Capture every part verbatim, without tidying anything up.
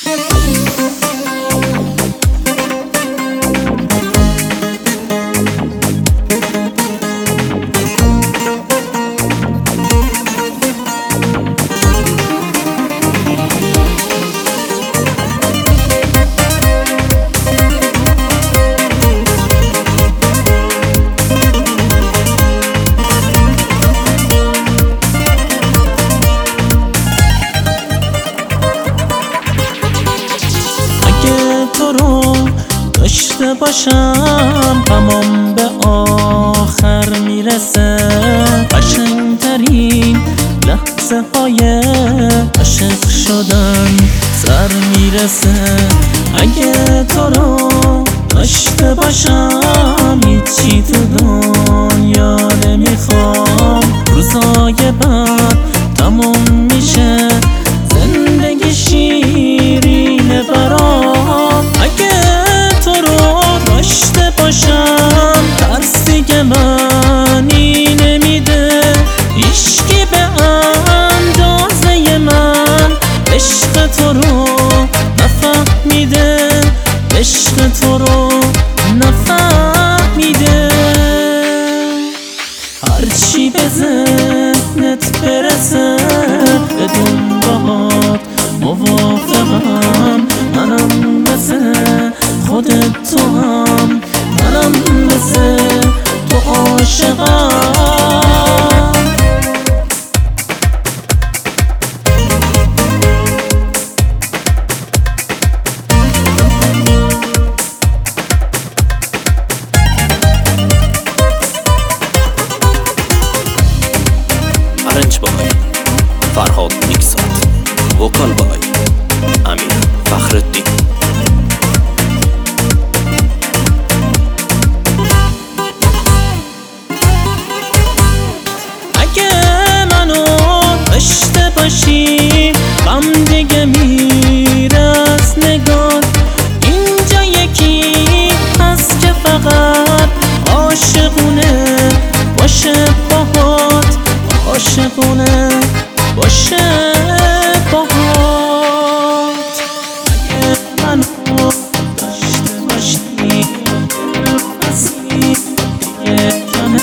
تو رو داشته باشم غمم به آخر میرسه، قشنگترین لحظه های عاشق شدن سر میرسه. اگه تو رو داشته باشم هیچی تو دنیا نمیخوام، روزای بعد تموم میشه زندگی شیرینه برام. اگه تو رو داشته باشم ترس دیگه معنی نمیده، هیچکی به اندازه من عشق تو رو نفهمیده، عشق تو رو نفهمیده. هرچی به ذهنت برسه بدون باهات موافقم، منم مثل خودت تو هم، منم مثل تو عاشقم. ارنج بای فرهاد میکسات، وکال بای امیر فخرالدین. اگه منو داشته باشی غم دیگه میره از نگات، اینجا یکی هست که فقط عاشقونه باشه باهات، عاشقونه باشه باهات. اگه منو داشته باشی دلبسی دیگه کمه،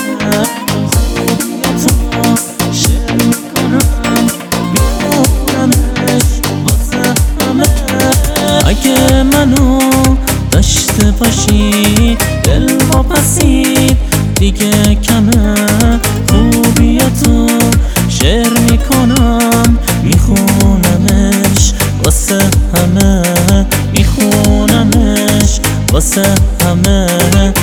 خوبیتو شعر میکنم میخونمش واسه همه. اگه منو داشته باشی دلواپسی دیگه کمه، خوبیتو شعر میکنم میخونمش واسه همه، میخونمش واسه همه.